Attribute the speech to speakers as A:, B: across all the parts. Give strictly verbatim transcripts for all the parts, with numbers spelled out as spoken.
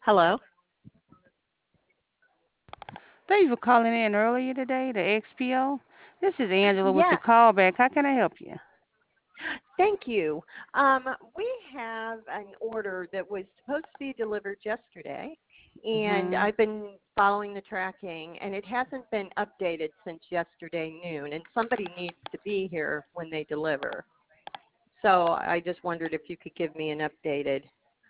A: Hello?
B: Thank you for calling in earlier today to X P O. This is Angela with your
A: Yes,
B: callback. How can I help you?
A: thank you. Um, we have an order that was supposed to be delivered yesterday, and
B: hmm
A: I've been following the tracking, and it hasn't been updated since yesterday noon, and somebody needs to be here when they deliver. So I just wondered if you could give me an updated.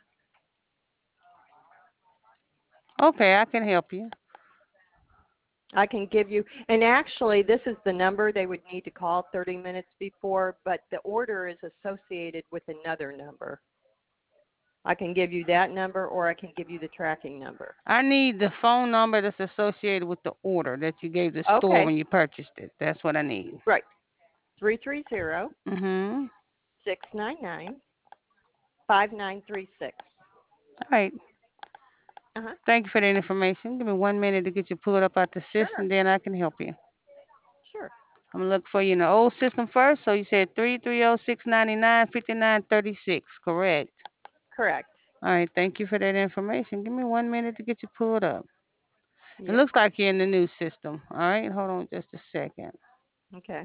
B: Okay, I can help you.
A: I can give you, and actually this is the number they would need to call thirty minutes before, but the order is associated with another number. I can give you that number or I can give you the tracking number.
B: I need the phone number that's associated with the order that you gave the store
A: Okay,
B: when you purchased it. That's what I need.
A: right. three three zero,
B: Mm-hmm.
A: six nine nine, five nine three six.
B: All right.
A: Uh-huh.
B: Thank you for that information. Give me one minute to get you pulled up out the
A: Sure.
B: system, then I can help you.
A: Sure.
B: I'm gonna look for you in the old system first. So you said three three zero six ninety nine fifty nine thirty six, correct?
A: Correct.
B: All right. Thank you for that information. Give me one minute to get you pulled up. It
A: Yep.
B: looks like you're in the new system. All right, hold on just a second.
A: Okay.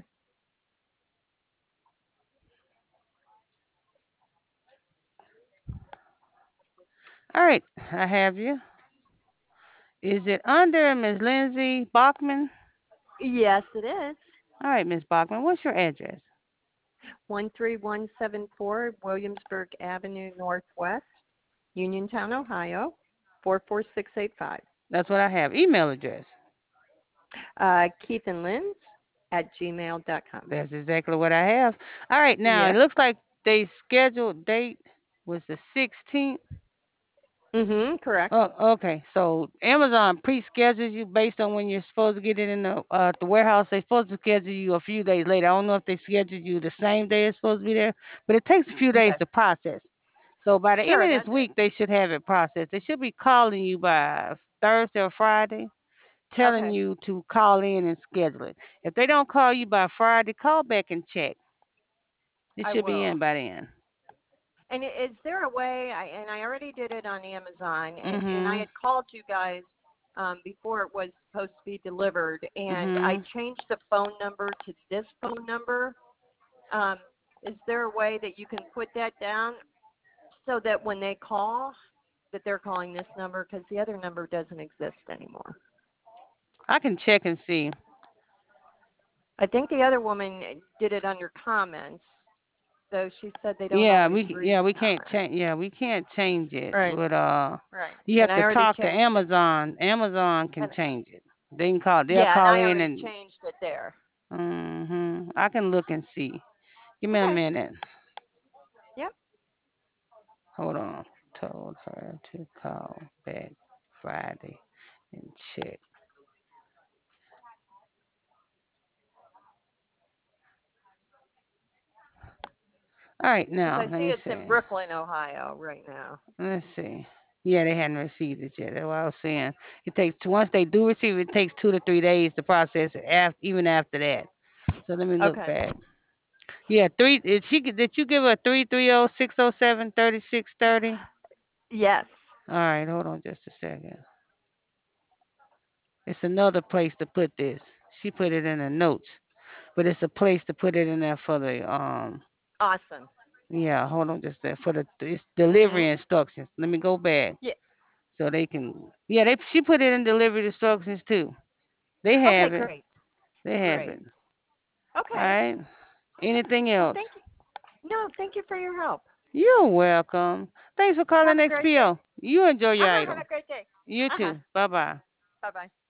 B: All right, I have you. Is it under Miss Lindsay Bachman?
A: Yes, it is.
B: All right, Miss Bachman, what's your address?
A: one three one seven four Williamsburg Avenue Northwest, Uniontown, Ohio, four four six eight five.
B: That's what I have. Email address.
A: Uh, Keith and Lynn's at gmail dot com.
B: That's exactly what I have. All right, now it
A: Yep.
B: looks like they scheduled date was the sixteenth.
A: Mm-hmm. Correct.
B: Oh, okay. So Amazon pre-schedules you based on when you're supposed to get it in the uh the warehouse. They're supposed to schedule you a few days later. I don't know if they scheduled you the same day it's supposed to be there, but it takes a few days
A: Okay.
B: to process. So by the end
A: Sure,
B: of
A: that's
B: this
A: it.
B: week, they should have it processed. They should be calling you by Thursday or Friday, telling
A: Okay.
B: you to call in and schedule it. If they don't call you by Friday, call back and check. It
A: I
B: should be
A: will.
B: in by then.
A: And i- is there a way? I and I already did it on Amazon, and and I
B: Mhm.
A: had called you guys um, before it was supposed to be delivered, and I
B: Mhm.
A: changed the phone number to this phone number. Um, is there a way that you can put that down so that when they call, that they're calling this number because the other number doesn't exist anymore?
B: I can check and see.
A: I think the other woman did it under comments, though she said they don't
B: Yeah,
A: always
B: we
A: read
B: yeah we can't
A: comments.
B: change yeah we can't change it,
A: Right,
B: but uh
A: right.
B: you
A: And
B: have
A: I
B: to
A: already
B: talk to
A: changed it.
B: Amazon. Amazon can
A: And
B: change it. They can call. They'll
A: yeah, and
B: call
A: I
B: in
A: already
B: and
A: changed it there.
B: mhm. I can look and see. Give me a
A: Okay.
B: minute.
A: Yep.
B: Hold on. Told her to call back Friday and check. All right,
A: Because
B: now
A: I
B: let
A: see
B: me
A: it's
B: see.
A: in Brooklyn, Ohio, right now.
B: Let's see. Yeah, they hadn't received it yet. That's what I was saying. It takes once they do receive it, it takes two to three days to process it. After, even after that. So let me look
A: Okay.
B: back. Yeah, three. Did she? Did you give her three three zero six zero seven thirty six thirty?
A: Yes.
B: All right, hold on just a second. It's another place to put this. She put it in the notes, but it's a place to put it in there for the um.
A: Awesome.
B: Yeah, hold on just there for the it's
A: Mhm.
B: delivery instructions. Let me go back
A: Yeah.
B: so they can. Yeah, they she put it in delivery instructions too. They
A: Okay,
B: have it.
A: great.
B: They have
A: Great.
B: it. All
A: Okay.
B: right. Anything
A: Well,
B: else?
A: thank you. No, thank you for your help.
B: You're welcome. Thanks for
A: Have
B: calling
A: a great day.
B: X P O. You enjoy your
A: Uh-huh. Have
B: item.
A: a great day.
B: You
A: Uh-huh.
B: too. Bye bye.
A: Bye-bye.